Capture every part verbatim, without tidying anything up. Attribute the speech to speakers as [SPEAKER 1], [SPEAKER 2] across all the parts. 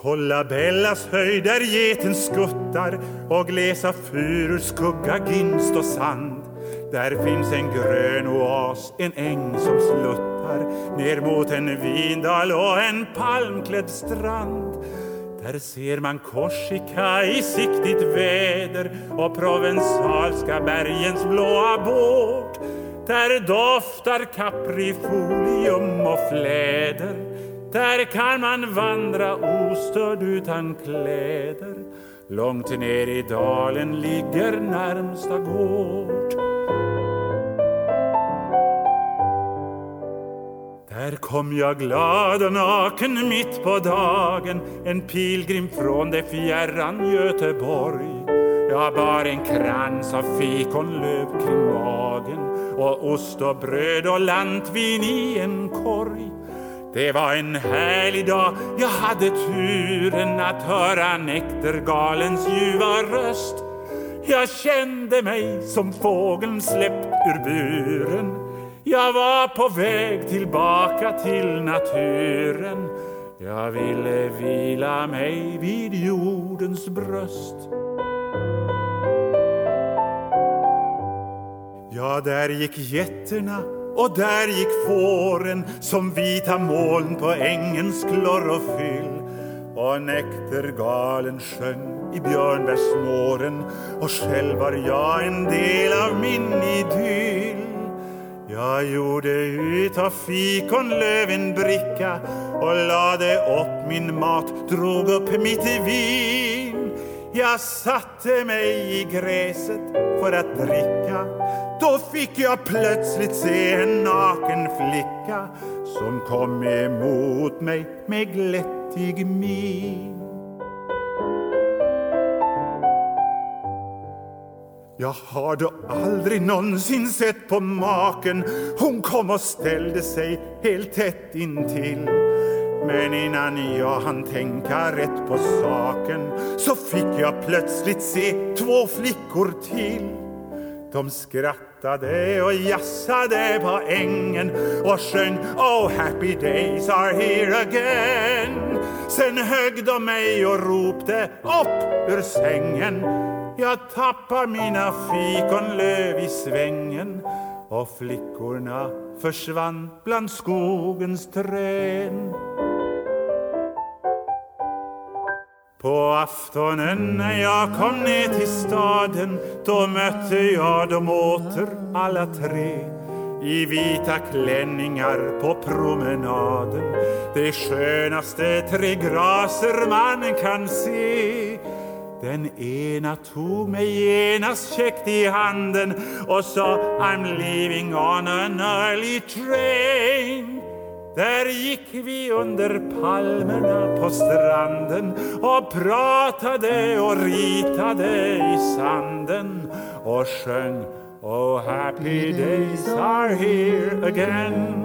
[SPEAKER 1] Kolla Bellas höjd där geten skuttar och glesa furor, skugga, ginst och sand. Där finns en grön oas, en äng som sluttar ner mot en vindal och en palmklädd strand. Där ser man Korsika i siktigt väder och provensalska bergens blåa båt. Där doftar kaprifolium och fläder. Där kan man vandra ostörd utan kläder. Långt ner i dalen ligger närmsta gård. Där kom jag glad och naken mitt på dagen, en pilgrim från det fjärran Göteborg. Jag bar en krans av fikonlöv kring magen och ost och bröd och lantvin i en korg. Det var en härlig dag, jag hade turen att höra näktergalens ljuva röst. Jag kände mig som fågeln släppt ur buren. Jag var på väg tillbaka till naturen. Jag ville vila mig vid jordens bröst. Ja, där gick getterna och där gick fåren som vita moln på ängens klorofyll. Och näktergalen sjöng i björnbärsmåren och själv var jag en del av min idyll. Jag gjorde ut av fikonlöv en bricka och lade upp min mat, drog upp mitt vin. Jag satte mig i gräset för att dricka. Då fick jag plötsligt se en naken flicka som kom emot mig med glättig min. Jag har då aldrig någonsin sett på maken. Hon kom och ställde sig helt tätt intill. Men innan jag hann tänka rätt på saken så fick jag plötsligt se två flickor till. De skrattade och jassade på ängen och sjöng "Oh, happy days are here again". Sen högg de mig och ropte upp ur sängen. Jag tappar mina fikonlöv i svängen och flickorna försvann bland skogens träd. På aftonen när jag kom ner till staden, då mötte jag dem åter alla tre i vita klänningar på promenaden. Det skönaste tre graser man kan se. Den ena tog mig genast käckt i handen och sa "I'm leaving on an early train". Där gick vi under palmerna på stranden och pratade och ritade i sanden och sjöng "Oh, happy days are here again".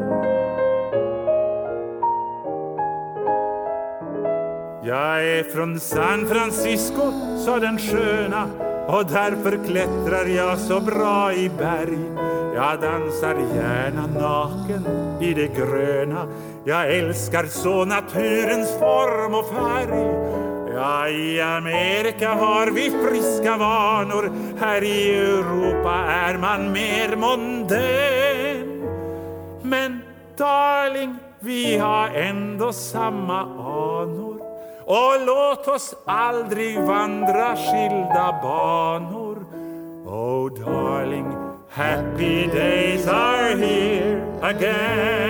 [SPEAKER 1] Jag är från San Francisco, sa den sköna, och därför klättrar jag så bra i berg. Jag dansar gärna naken i det gröna. Jag älskar så naturens form och färg. Ja, i Amerika har vi friska vanor. Här i Europa är man mer mondän. Men darling, vi har ändå samma anor. Och låt oss aldrig vandra skilda banor. Oh darling, happy days are here again.